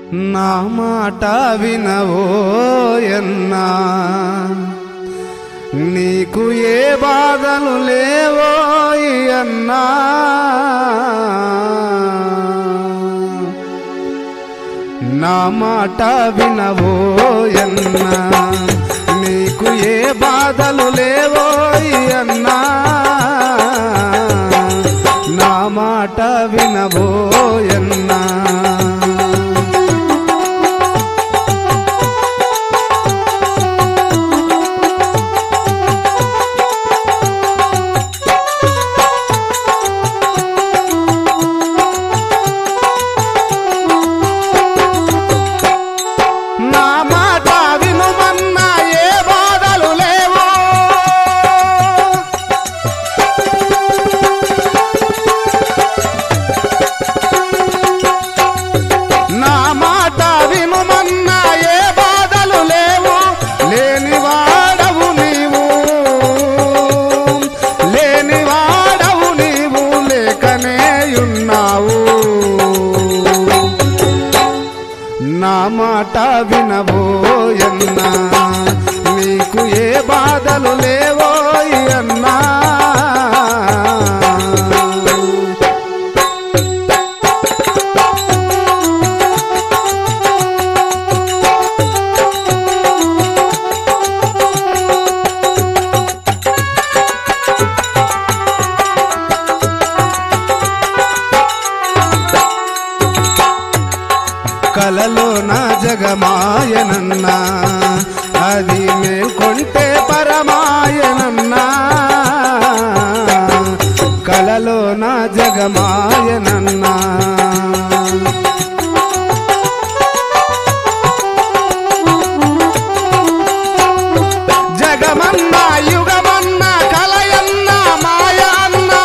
నా మాట వినవోయన్నా, నీకు ఏ బాధలు లేవోయన్నా. నా మాట వినవోయన్నా, నీకు ఏ బాధలు లేవోయన్నా. నా మాట వినవోయన్నా. నా మాట వినవోయన్నా, నీకు ఏ బాధలు లేవోయన్నా. కలలో నా జగమాయనన్నా, అది మేల్కొంటే పరమాయనన్నా. కలలో నా జగమాయనన్నా, జగమన్నా యుగమన్నా కలయన్నా మాయన్నా.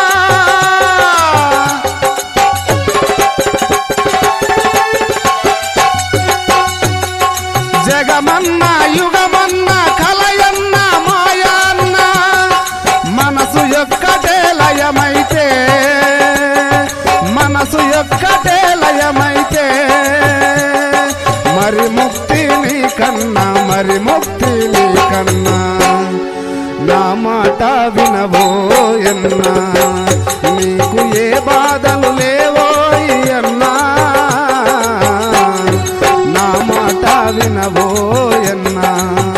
జగమన్నా యుగమన్నా కలయన్నా మాయన్నా. మనసు యొక్కటే లయమైతే, మనసు యొక్కటే లయమైతే, మరి ముక్తి నీ కన్నా, మరి ముక్తి నీ కన్నా. నా మాట వినవోయన్నా, నీకు ఏ బాధలు లేవోయన్నా. నా మాట వినవోయన్నా.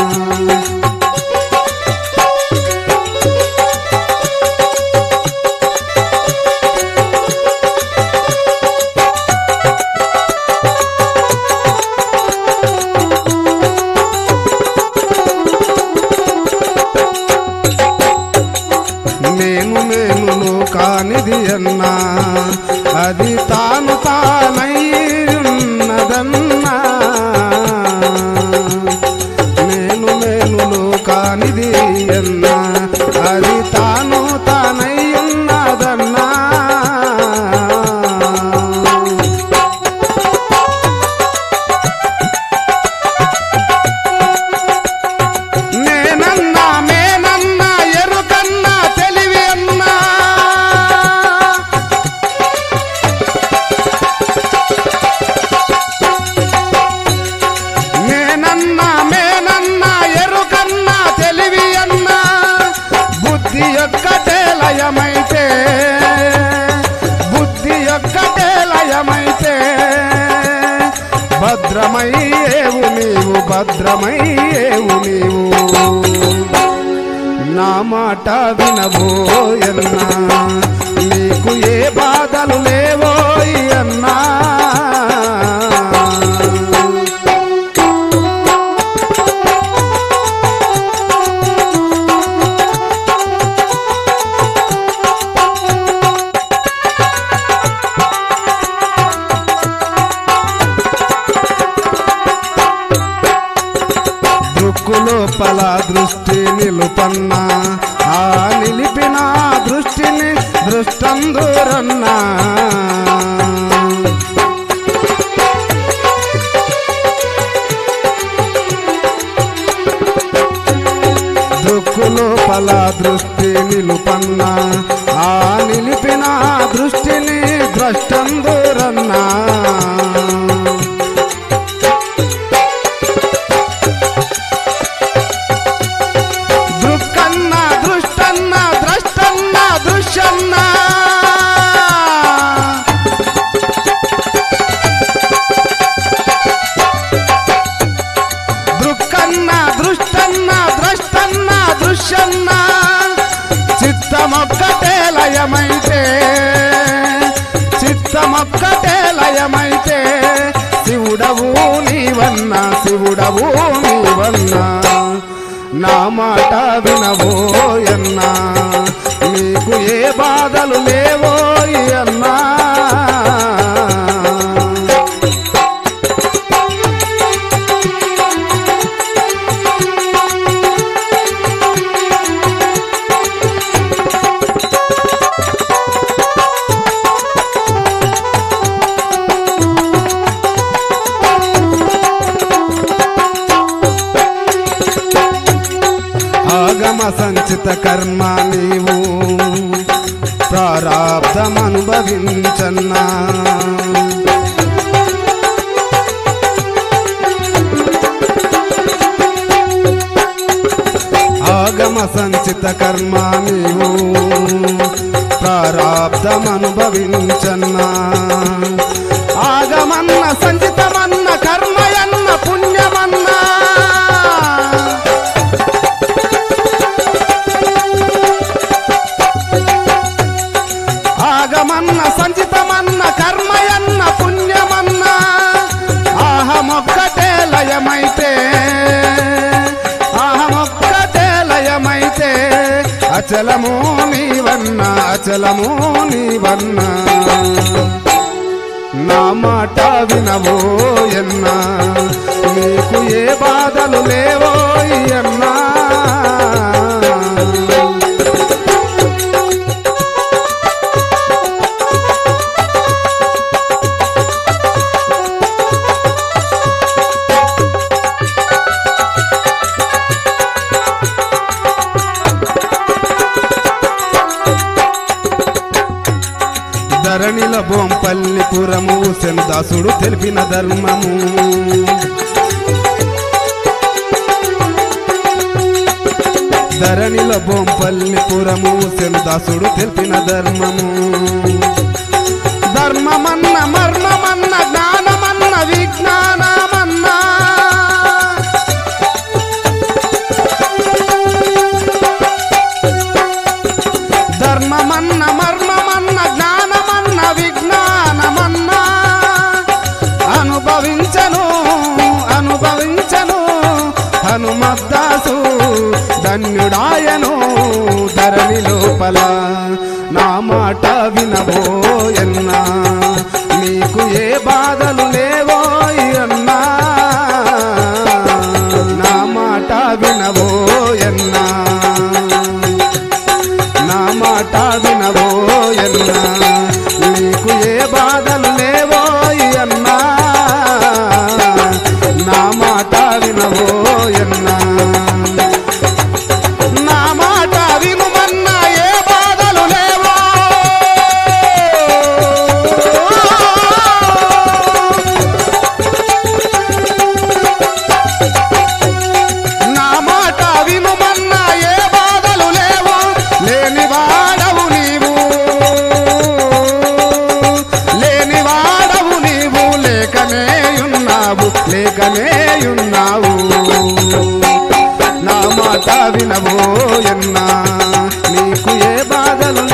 నేను మేలును కానిది అన్నా, అది తాను తానయ్యున్నదన్నా. నేను మేలును కానిది అన్నా, అది తాను తానయ్యున్నదన్నా. నేనన్నా మేనన్నా ఎరుకన్నా తెలివి అన్నా. నేనన్నా మేనన్నా ఎరుకన్నా తెలివి అన్నా. బుద్ధి యొక్కటే లయమైతే, బుద్ధి యొక్కటే లయమైతే, భద్రమయ్యేవు నీవు, భద్రమయ్యేవు నీవు. నా మాట వినవోయన్నా, నీకు ఏ బాధలు లేవోయన్నా. దృక్కులోపల దృష్టి నిలుపన్నా, ఆ నిలిపిన దృష్టిని దృష్టందురన్నా. దృక్కులోపల దృష్టి నిలుపన్నా, ఆ నిలిపిన దృష్టిని ద్రష్టందురన్నా. నా మాట వినబోయన్నా నీకు ఏ బాధలు లేవోయన్నా ఆగమ సంచిత కర్మ నీవు ప్రారాబ్ధమనుభవించన్నా ఆగమ సంచిత కర్మ నీవు ప్రారాబ్ధమనుభవించన్నా ఆగమన్న సంచితమన్న కర్మయన్న పుణ్యమన్నా ఆగమన్న సంచితమన్న కర్మయన్న పుణ్యమన్న అహమొక్కటే లయమైతే అహమొక్కటే లయమైతే అచలము నీవన్న అచలము నీవన్న నా మాట వినబోయన్నా నీకు ఏ బాధలు లేవోయన్నా ధరణిల బొంపల్లిపురము శనుదాసుడు తెలిపిన ధర్మము ధరణిల బొంపల్లిపురము శనుదాసుడు తెలిపిన ధర్మము ధర్మమన్న మర్మమన్న జ్ఞానమన్న విజ్ఞానమన్నా ధర్మమన్న మర్మమన్న జ్ఞానమన్న విజ్ఞానమన్నా అనుభవించను అనుభవించను హనుమద్దాసు ధన్యుడాయను ధరణి లోపల నా మాట వినబోయన్నా నీకు ఏ బాధలు లేవోయన్నా నా మాట వినబోయన్నా నా మాట వినబోయన్నా నీకు ఏ బాధలు లేవోయన్నా నా మాట వినబోయన్నా నా మాట వినుమన్నా ఏ బాధలు లేవో నా మాట వినుమన్నా ఏ బాధలు లేవో లేనివాడవు నీవు లేనివాడవు నీవు లేకనేయున్నావు నా మాట వినబోయన్నా నీకు ఏ బాధలు